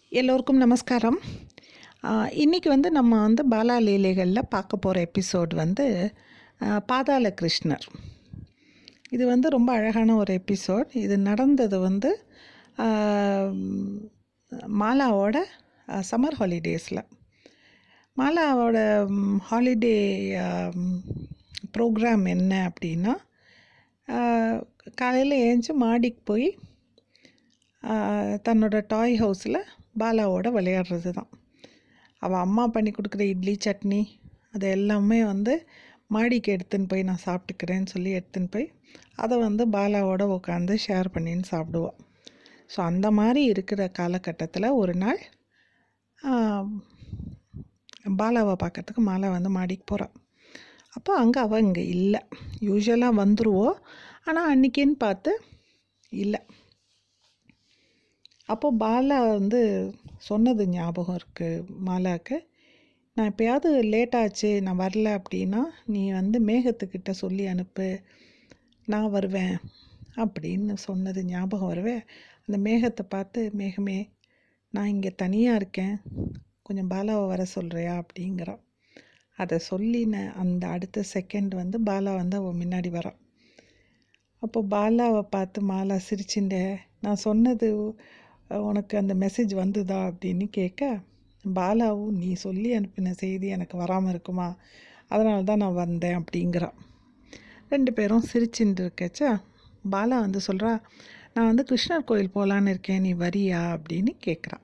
எல்லோருக்கும் நமஸ்காரம். இன்றைக்கி நம்ம பாலா லீலைகளில் பார்க்க போகிற எபிசோட் பாதாள கிருஷ்ணர். இது ரொம்ப அழகான ஒரு எபிசோட். இது நடந்தது மாலாவோட சம்மர் ஹாலிடேஸில். மாலாவோட ஹாலிடே ப்ரோக்ராம் என்ன அப்படின்னா, காலையில் ஏஞ்சி மாடிக்கு போய் தன்னோட டாய் ஹவுஸில் பாலாவோட விளையாடுறது தான். அவள் அம்மா பண்ணி கொடுக்குற இட்லி சட்னி அது எல்லாமே மாடிக்கு எடுத்துன்னு போய் நான் சாப்பிட்டுக்கிறேன்னு சொல்லி எடுத்துன்னு போய் அதை பாலாவோட உட்காந்து ஷேர் பண்ணின்னு சாப்பிடுவாள். ஸோ அந்த மாதிரி இருக்கிற காலகட்டத்தில் ஒரு நாள் பாலாவை பார்க்குறதுக்கு மாலா மாடிக்கு போகிறாள். அப்போ அங்கே அவள் இங்கே இல்லை. யூஸ்வலாக வந்துடுவோம், ஆனால் அன்றைக்கின்னு பார்த்து இல்லை. அப்போது பாலா சொன்னது ஞாபகம் இருக்குது மாலாவுக்கு. நான் எப்போயாவது லேட்டாச்சு, நான் வரல அப்படின்னா நீ மேகத்துக்கிட்ட சொல்லி அனுப்பு, நான் வருவேன் அப்படின்னு சொன்னது ஞாபகம் வரவே. அந்த மேகத்தை பார்த்து, மேகமே நான் இங்கே தனியாக இருக்கேன், கொஞ்சம் பாலாவை வர சொல்கிறியா அப்படிங்கிறான். அதை சொல்லின அந்த அடுத்த செகண்ட் பாலா அவன் முன்னாடி வரான். அப்போ பாலாவை பார்த்து மாலா சிரிச்சுண்ட, நான் சொன்னது உனக்கு அந்த மெசேஜ் வந்துதா அப்படின்னு கேட்க, பாலாவும் நீ சொல்லி அனுப்பின செய்தி எனக்கு வராமல் இருக்குமா, அதனால தான் நான் வந்தேன் அப்படிங்கிறான். ரெண்டு பேரும் சிரிச்சுட்டு இருக்கச்சா பாலா சொல்கிறா, நான் கிருஷ்ணர் கோயில் போகலான்னு இருக்கேன், நீ வரியா அப்படின்னு கேட்குறான்.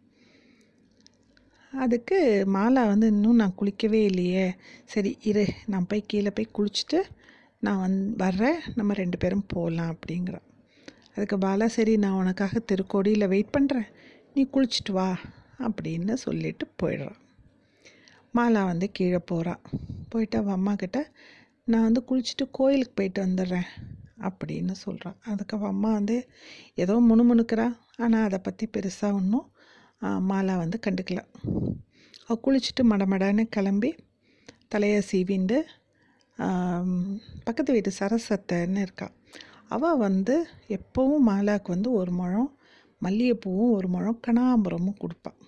அதுக்கு மாலா இன்னும் நான் குளிக்கவே இல்லையே, சரி இரு நான் போய் கீழே போய் குளிச்சுட்டு நான் வர்றேன், நம்ம ரெண்டு பேரும் போகலாம் அப்படிங்கிறான். அதுக்கு பாலா, சரி நான் உனக்காக திருக்கோடியில் வெயிட் பண்ணுறேன், நீ குளிச்சுட்டு வா அப்படின்னு சொல்லிட்டு போயிடுறான். மாலா கீழே போகிறான். போயிட்டு அவள் அம்மாக்கிட்ட, நான் குளிச்சுட்டு கோயிலுக்கு போயிட்டு வந்துடுறேன் அப்படின்னு சொல்கிறான். அதுக்கு அவள் அம்மா ஏதோ முணுமுணுக்கிறா, ஆனால் அதை பற்றி பெருசாக ஒன்றும் மாலா கண்டுக்கல. அவள் குளிச்சுட்டு மடமடன்னு கிளம்பி தலையை சீவிண்டு பக்கத்து வீட்டு சரசத்தைன்னு இருக்கா, அவள் எப்போவும் மாலாவுக்கு ஒரு முழம் மல்லிகைப்பூவும் ஒரு முழம் கனகாம்பரமும் கொடுப்பாள்.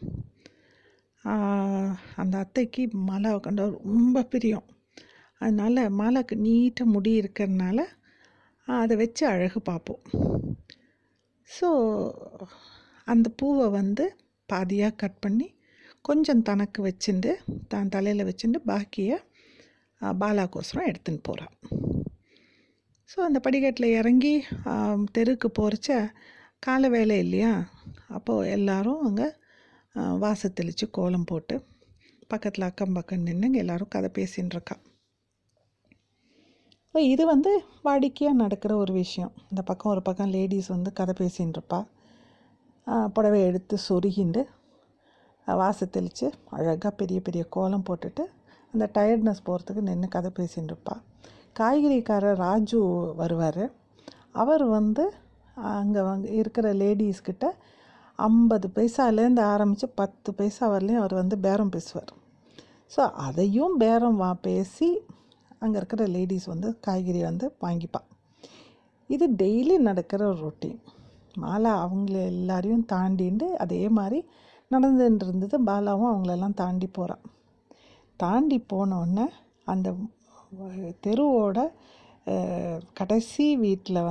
அந்த அத்தைக்கு மாலாவை கண்ட ரொம்ப பிரியம். அதனால் மாலாவுக்கு நீட்டாக முடி இருக்கிறதுனால அதை வச்சு அழகு பார்ப்போம். ஸோ அந்த பூவை பாதியாக கட் பண்ணி கொஞ்சம் தனக்கு வச்சுட்டு தான் தலையில் வச்சுட்டு பாக்கியை பாலாக்கோசரம் எடுத்துன்னு போகிறாள். ஸோ அந்த படிக்கட்டில் இறங்கி தெருக்கு போகிறச்ச காலை வேலை இல்லையா, அப்போது எல்லோரும் அங்கே வாச தெளித்து கோலம் போட்டு பக்கத்தில் அக்கம் பக்கம் நின்று எல்லோரும் கதை பேசின்னு இருக்கா. இது வாடிக்கையாக நடக்கிற ஒரு விஷயம். இந்த பக்கம் ஒரு பக்கம் லேடிஸ் கதை பேசின்னு இருப்பா, புடவை எடுத்து சொருகிண்டு வாச தெளித்து அழகாக பெரிய பெரிய கோலம் போட்டுட்டு அந்த டயர்ட்னஸ் போகிறதுக்கு நின்று கதை பேசின்னு இருப்பா. காய்கறிக்காரர் ராஜு வருவார். அவர் அங்கே இருக்கிற லேடிஸ்கிட்ட 50 பைசாலேருந்து ஆரம்பித்து 10 பைசா வரலையும் அவர் பேரம் பேசுவார். ஸோ அதையும் பேரம் பேசி அங்கே இருக்கிற லேடிஸ் காய்கறி வாங்கிப்பா. இது டெய்லி நடக்கிற ஒரு ரொட்டீன். மாலா அவங்கள எல்லாரையும் தாண்டிண்டு அதே மாதிரி நடந்துட்டு இருந்தது. பாலாவும் அவங்களெல்லாம் தாண்டி போகிறான். தாண்டி போனோடனே அந்த தெருவோட கடைசி வீட்டில்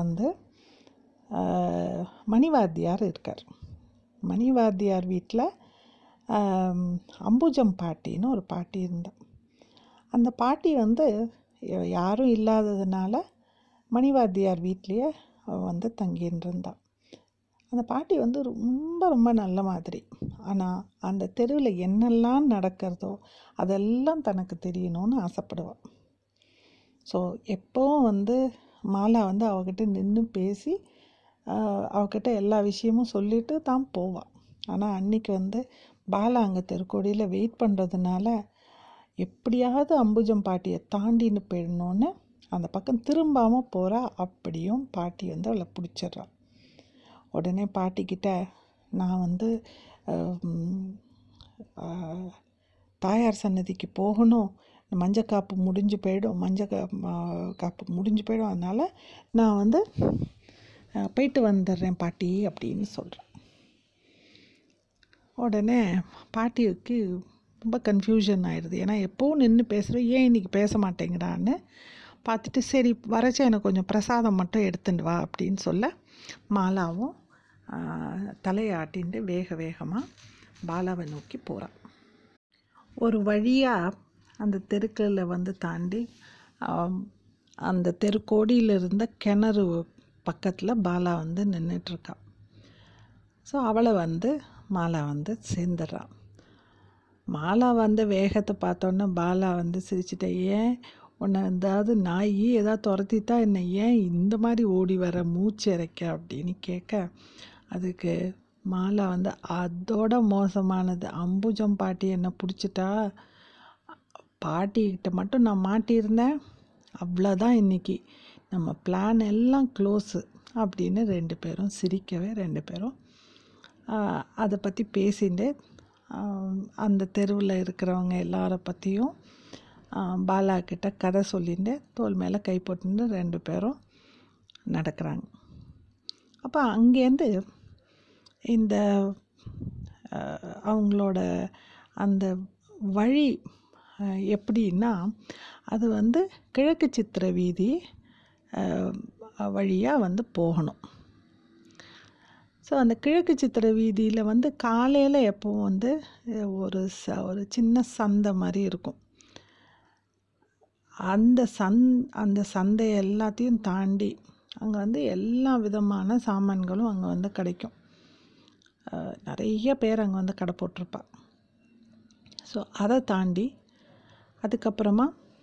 மணிவாத்தியார் இருக்கார். மணிவாத்தியார் வீட்டில் அம்புஜம் பாட்டின்னு ஒரு பாட்டி இருந்தான். அந்த பாட்டி யாரும் இல்லாததுனால மணிவாத்தியார் வீட்லேயே தங்கின்னு இருந்தான். அந்த பாட்டி ரொம்ப ரொம்ப நல்ல மாதிரி. ஆனால் அந்த தெருவில் என்னெல்லாம் நடக்கிறதோ அதெல்லாம் தனக்கு தெரியணும்னு ஆசைப்படுவாள். ஸோ எப்போவும் மாலா அவகிட்ட நின்று பேசி அவகிட்ட எல்லா விஷயமும் சொல்லிட்டு தான் போவாள். ஆனால் அன்றைக்கி பாலா அங்கே தெருக்கோடியில் வெயிட் பண்ணுறதுனால எப்படியாவது அம்புஜம் பாட்டியை தாண்டின்னு போயிடணுன்னு அந்த பக்கம் திரும்பாமல் போகிறா. அப்படியும் பாட்டி அவளை பிடிச்சிட்றாள். உடனே பாட்டிக்கிட்ட, நான் தாயார் சன்னதிக்கு போகணும், மஞ்சக்காப்பு முடிஞ்சு போயிடும், காப்பு முடிஞ்சு போயிடும், அதனால் நான் போயிட்டு வந்துடுறேன் பாட்டி அப்படின்னு சொல்கிறேன். உடனே பாட்டிக்கு ரொம்ப கன்ஃபியூஷன் ஆயிடுது. ஏன்னா எப்போவும் நின்று பேசுகிற, ஏன் இன்றைக்கி பேச மாட்டேங்கிறான்னு பார்த்துட்டு, சரி வரச்சா எனக்கு கொஞ்சம் பிரசாதம் மட்டும் எடுத்துட்டு வா அப்படின்னு சொல்ல, மாலாவும் தலையாட்டின்ட்டு வேக வேகமாக பாலாவை நோக்கி போகிறான். ஒரு வழியாக அந்த தெருக்களில் வந்து தாண்டி அந்த தெருக்கோடியில் இருந்த கிணறு பக்கத்தில் பாலா வந்து நின்றுட்டுருக்கா. ஸோ அவளை வந்து மாலா வந்து சேர்ந்துடுறான். மாலா வந்து வேகத்தை பார்த்தோன்னே பாலா வந்து சிரிச்சிட்டே, ஏன் உன்னை ஏதாவது நாய் ஏதாவது துரத்திட்டா என்னை ஏன் இந்த மாதிரி ஓடி வர மூச்சு இறைக்க அப்படின்னு கேட்க, அதுக்கு மாலா வந்து அதோட மோசமானது, அம்புஜம் பாட்டி என்னை பிடிச்சிட்டா, பாட்டிக்கிட்ட மட்டும் நான் மாட்டியிருந்தேன், அவ்வளோதான் இன்றைக்கி நம்ம பிளான் எல்லாம் க்ளோஸு அப்படின்னு 2 பேரும் சிரிக்கவே 2 பேரும் அதை பற்றி பேசிட்டு அந்த தெருவில் இருக்கிறவங்க எல்லாரை பற்றியும் பாலா கிட்ட கதை சொல்லிட்டு தோல் மேலே கை போட்டுட்டு 2 பேரும் நடக்கிறாங்க. அப்போ அங்கேருந்து இந்த அவங்களோட அந்த வழி எப்படின்னா, அது வந்து கிழக்கு சித்திர வீதி வழியாக வந்து போகணும். ஸோ அந்த கிழக்கு சித்திர வீதியில் வந்து காலையில் எப்போவும் வந்து ஒரு சின்ன சந்தை மாதிரி இருக்கும். அந்த சந்தை எல்லாத்தையும் தாண்டி அங்கே வந்து எல்லா விதமான சாமான்களும் அங்கே வந்து கிடைக்கும். நிறைய பேர் அங்கே வந்து கடை போட்டிருப்பா. ஸோ அதை தாண்டி அதுக்கப்புறமா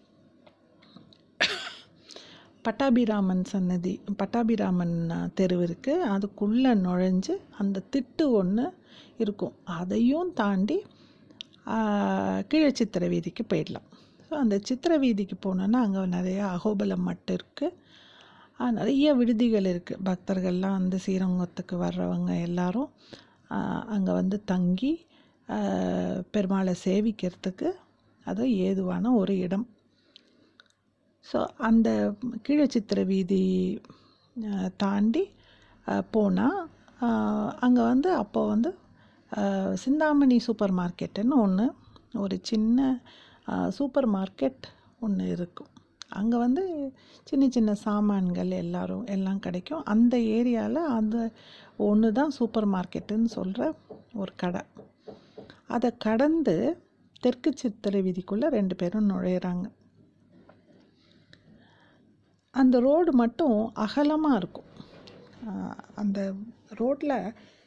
பட்டாபிராமன் தெரு இருக்குது. அதுக்குள்ளே நுழைஞ்சு அந்த திட்டு ஒன்று இருக்கும். அதையும் தாண்டி கீழே சித்திர வீதிக்கு போயிடலாம். ஸோ அந்த சித்திர வீதிக்கு போனோன்னா அங்கே நிறையா அகோபலம் மட்டும் இருக்குது. நிறைய விடுதிகள் இருக்குது. பக்தர்கள்லாம் வந்து ஸ்ரீரங்கத்துக்கு வர்றவங்க எல்லாரும் அங்கே வந்து தங்கி பெருமாளை சேவிக்கிறதுக்கு அது ஏதுவான ஒரு இடம். ஸோ அந்த கீழே சித்திர வீதி தாண்டி போனால் அங்கே வந்து அப்போ வந்து சிந்தாமணி சூப்பர் மார்க்கெட்டுன்னு ஒன்று, ஒரு சின்ன சூப்பர் மார்க்கெட் ஒன்று இருக்கும். அங்கே வந்து சின்ன சின்ன சாமான்கள் எல்லாம் கிடைக்கும். அந்த ஏரியாவில் அந்த ஒன்று தான் சூப்பர் மார்க்கெட்டுன்னு சொல்கிற ஒரு கடை. அதை கடந்து தெற்கு சித்திரை வீதிக்குள்ளே 2 பேரும் நுழையிறாங்க. அந்த ரோடு மட்டும் அகலமாக இருக்கும். அந்த ரோட்டில்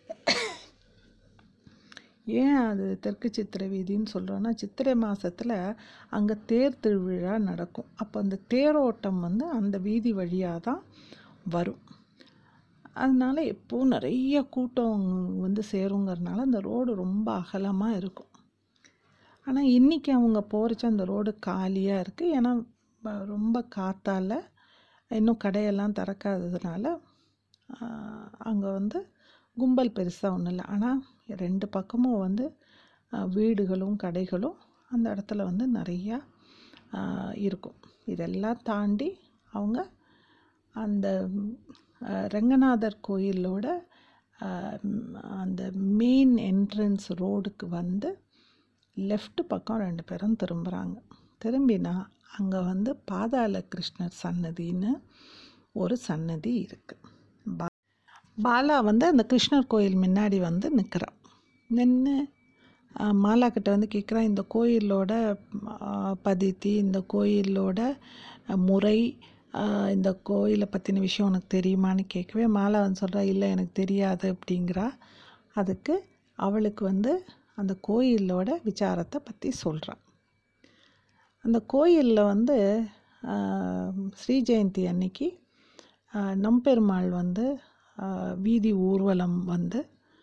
ஏன் அது தெற்கு சித்திரை வீதின்னு சொல்கிறோன்னா, சித்திரை மாதத்தில் அங்கே தேர் திருவிழா நடக்கும். அப்போ அந்த தேரோட்டம் வந்து அந்த வீதி வழியாக தான் வரும். அதனால் எப்போவும் நிறைய கூட்டம் வந்து சேருங்கிறதுனால அந்த ரோடு ரொம்ப அகலமாக இருக்கும். ஆனால் இன்றைக்கி அவங்க போகிறச்ச அந்த ரோடு காலியாக இருக்குது. ஏன்னா ரொம்ப காற்றால் இன்னும் கடையெல்லாம் திறக்காததுனால அங்கே வந்து கும்பல் பெருசாக ஒன்றும் இல்லை. ஆனால் 2 பக்கமும் வந்து வீடுகளும் கடைகளும் அந்த இடத்துல வந்து நிறையா இருக்கும். இதெல்லாம் தாண்டி அவங்க அந்த ரங்கநாதர் கோயிலோட அந்த மெயின் என்ட்ரன்ஸ் ரோடுக்கு வந்து லெஃப்ட் பக்கம் 2 பேரும் திரும்புகிறாங்க. திரும்பினா அங்கே வந்து பாதாள கிருஷ்ணர் சன்னதின்னு ஒரு சன்னதி இருக்குது. பாலா வந்து அந்த கிருஷ்ணர் கோயில் முன்னாடி வந்து நிற்கிறான். நின்று மாலா கிட்ட வந்து கேட்குறான், இந்த கோயிலோட பதித்தி, இந்த கோயிலோட முறை, இந்த கோயிலை பற்றின விஷயம் உனக்கு தெரியுமான்னு கேட்கவே மாலா வந்து சொல்கிறா, இல்லை எனக்கு தெரியாது அப்படிங்கிறா. அதுக்கு அவளுக்கு வந்து அந்த கோயிலோட விசாரத்தை பற்றி சொல்கிறான். அந்த கோயிலில் வந்து ஸ்ரீ ஜெயந்தி அன்னைக்கு நம்பெருமாள் வந்து வீதி ஊர்வலம் வந்து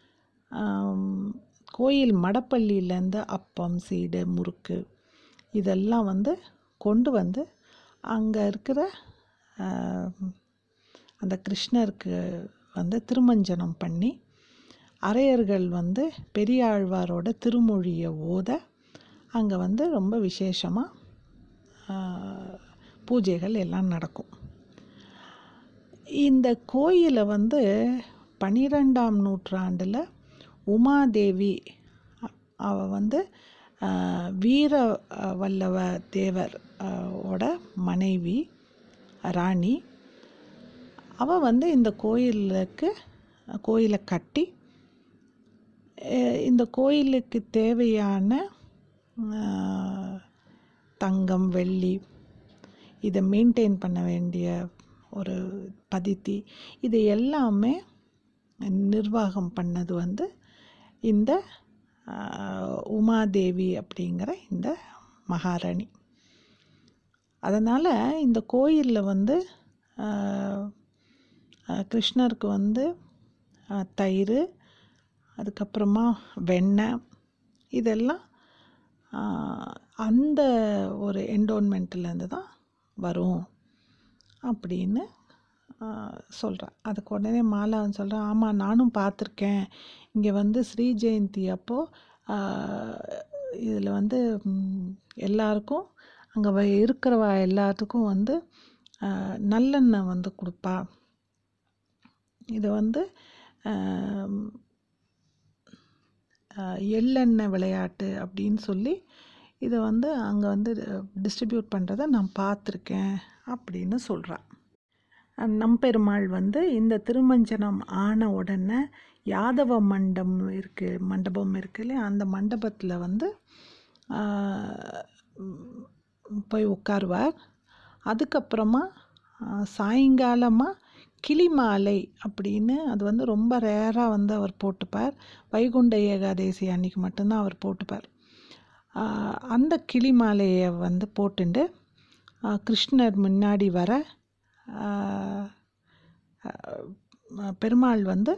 கோயில் மடப்பள்ளியிலேருந்து அப்பம், சீடை, முறுக்கு இதெல்லாம் வந்து கொண்டு வந்து அங்கே இருக்கிற அந்த கிருஷ்ணருக்கு வந்து திருமஞ்சனம் பண்ணி அரையர்கள் வந்து பெரியாழ்வாரோட திருமொழியை ஓத அங்கே வந்து ரொம்ப விசேஷமாக பூஜைகள் எல்லாம் நடக்கும். இந்த கோயிலை வந்து 12ஆம் நூற்றாண்டில் உமாதேவி அவள் வந்து வீர வல்லவ தேவர் ஓட மனைவி ராணி. அவள் வந்து இந்த கோயிலை கட்டி இந்த கோயிலுக்கு தேவையான தங்கம் வெள்ளி இதை மெயின்டைன் பண்ண வேண்டிய ஒரு பதித்தி இது எல்லாமே நிர்வாகம் பண்ணது வந்து இந்த உமாதேவி அப்படிங்கிற இந்த மகாராணி. அதனால் இந்த கோயிலில் வந்து கிருஷ்ணருக்கு வந்து தயிர், அதுக்கப்புறமா வெண்ணெய் இதெல்லாம் அந்த ஒரு என்டோன்மெண்ட்லேருந்து தான் வரும் அப்படின்னு சொல்கிறேன். அதுக்கு உடனே மாலா வந்து சொல்கிறேன், ஆமாம் நானும் பார்த்துருக்கேன். இங்கே வந்து ஸ்ரீ ஜெயந்தி அப்போது இதில் வந்து எல்லாருக்கும் அங்கே இருக்கிறவ எல்லாத்துக்கும் வந்து நல்லெண்ணெய் வந்து கொடுப்பா. இது வந்து எள்ளெண்ணெய் விளையாட்டு அப்படின்னு சொல்லி இதை வந்து அங்கே வந்து டிஸ்ட்ரிபியூட் பண்ணுறதை நான் பார்த்துருக்கேன் அப்படின்னு சொல்கிறான். நம்பெருமாள் வந்து இந்த திருமஞ்சனம் ஆன உடனே யாதவ மண்டபம் இருக்கு இல்லையா, அந்த மண்டபத்தில் வந்து போய் உட்காருவார். அதுக்கப்புறமா சாயங்காலமாக கிளிமாலை அப்படின்னு அது வந்து ரொம்ப ரேராக வந்து அவர் போட்டுப்பார். வைகுண்ட ஏகாதேசி அன்னைக்கு மட்டும்தான் அவர் போட்டுப்பார். அந்த கிளிமாலையை வந்து போட்டுண்டு கிருஷ்ணர் முன்னாடி வர பெருமாள் வந்து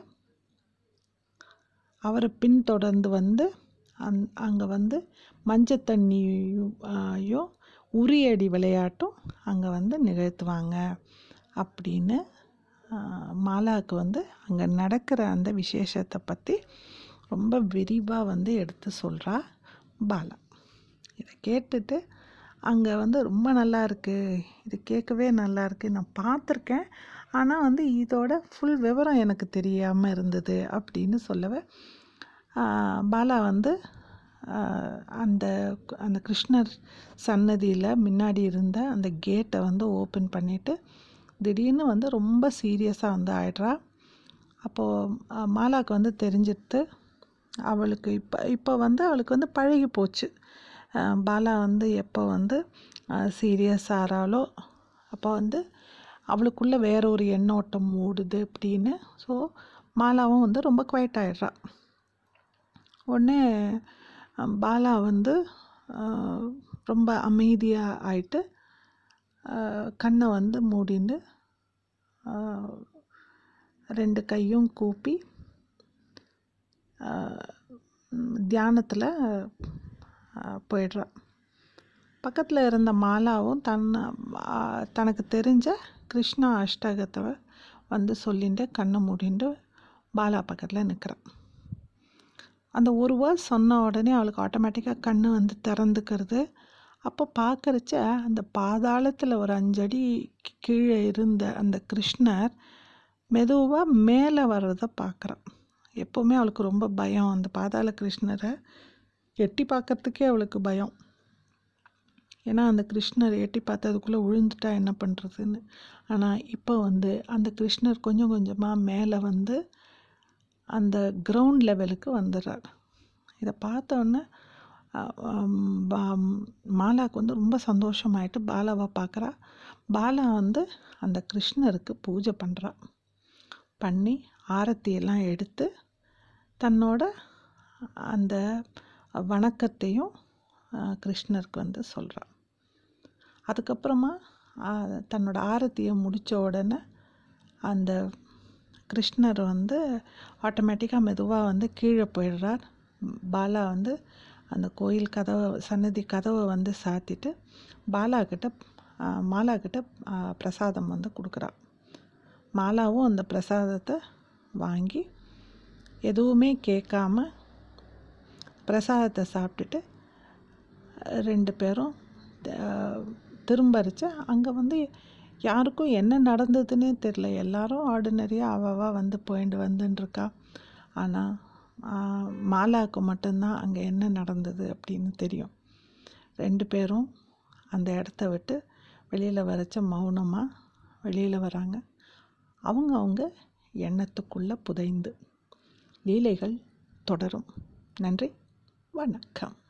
அவரை பின்தொடர்ந்து வந்து அங்கே வந்து மஞ்சள் தண்ணியும் உரியடி விளையாட்டும் அங்கே வந்து நிகழ்த்துவாங்க அப்படின்னு மாலாவுக்கு வந்து அங்கே நடக்கிற அந்த விசேஷத்தை பற்றி ரொம்ப விரிவாக வந்து எடுத்து சொல்கிறா பாலா. இதை கேட்டுட்டு அங்கே வந்து ரொம்ப நல்லா இருக்குது, இது கேட்கவே நல்லா இருக்குது, நான் பார்த்துருக்கேன், ஆனால் வந்து இதோட ஃபுல் விவரம் எனக்கு தெரியாமல் இருந்தது அப்படின்னு சொல்லவே பாலா வந்து அந்த அந்த கிருஷ்ணர் சன்னதியில் முன்னாடி இருந்த அந்த கேட்டை வந்து ஓப்பன் பண்ணிவிட்டு திடீர்னு வந்து ரொம்ப சீரியஸாக வந்து ஆயிடுறா. அப்போது மாலாவுக்கு வந்து தெரிஞ்சிட்டு அவளுக்கு இப்போ வந்து அவளுக்கு வந்து பழகி போச்சு. பாலா வந்து எப்போ வந்து சீரியஸ் ஆகிறாளோ அப்போ வந்து அவளுக்குள்ளே வேற ஒரு எண்ணோட்டம் ஓடுது அப்படின்னு. ஸோ மாலாவும் வந்து ரொம்ப குவைட் ஆகிடுறா. உடனே பாலா வந்து ரொம்ப அமைதியாக ஆயிட்டு கண்ணை வந்து மூடிண்டு ரெண்டு கையும் கூப்பி தியானத்தில் போயிடுறா. பக்கத்தில் இருந்த மாலாவும் தனக்கு தெரிஞ்ச கிருஷ்ணா அஷ்டகத்தை வந்து சொல்லிட்டு கண்ணை மூடிண்டு பாலா பக்கத்தில் நிற்கிறான். அந்த ஒரு வேர்ட் சொன்ன உடனே அவளுக்கு ஆட்டோமேட்டிக்காக கண்ணு வந்து திறந்துக்கிறது. அப்போ பார்க்குறச்ச அந்த பாதாளத்தில் ஒரு 5 அடி கீழே இருந்த அந்த கிருஷ்ணர் மெதுவாக மேலே வர்றதை பார்க்குறான். எப்போவுமே அவளுக்கு ரொம்ப பயம், அந்த பாதாள கிருஷ்ணரை எட்டி பார்க்கறதுக்கே அவளுக்கு பயம். ஏன்னா அந்த கிருஷ்ணர் எட்டி பார்த்ததுக்குள்ளே விழுந்துட்டா என்ன பண்ணுறதுன்னு. ஆனால் இப்போ வந்து அந்த கிருஷ்ணர் கொஞ்சம் கொஞ்சமாக மேலே வந்து அந்த கிரவுண்ட் லெவலுக்கு வந்துடுறார். இதை பார்த்தோன்னே மாலாவுக்கு வந்து ரொம்ப சந்தோஷமாயிட்டு பாலாவை பார்க்குறா. பாலா வந்து அந்த கிருஷ்ணருக்கு பூஜை பண்ணி ஆரத்தியெல்லாம் எடுத்து தன்னோட அந்த வணக்கத்தையும் கிருஷ்ணருக்கு வந்து சொல்கிறான். அதுக்கப்புறமா தன்னோட ஆரத்தியை முடித்த உடனே அந்த கிருஷ்ணர் வந்து ஆட்டோமேட்டிக்காக மெதுவாக வந்து கீழே போயிடுறார். பாலா வந்து அந்த கோயில் சன்னதி கதவை வந்து சாத்திட்டு மாலாக்கிட்ட பிரசாதம் வந்து கொடுக்குறா. மாலாவும் அந்த பிரசாதத்தை வாங்கி எதுவுமே கேட்காம பிரசாதத்தை சாப்பிட்டுட்டு 2 பேரும் திரும்பரிச்சு அங்கே வந்து யாருக்கும் என்ன நடந்ததுன்னே தெரில. எல்லாரும் ஆர்டினரியாக அவள் வந்து போயிட்டு வந்துட்டுருக்கா. ஆனால் மாலாவுக்கு மட்டும்தான் அங்கே என்ன நடந்தது அப்படின்னு தெரியும். 2 பேரும் அந்த இடத்த விட்டு வெளியில் வரச்ச மௌனமாக வெளியில் வராங்க. அவங்க எண்ணத்துக்குள்ளே புதைந்து. லீலைகள் தொடரும். நன்றி, வணக்கம்.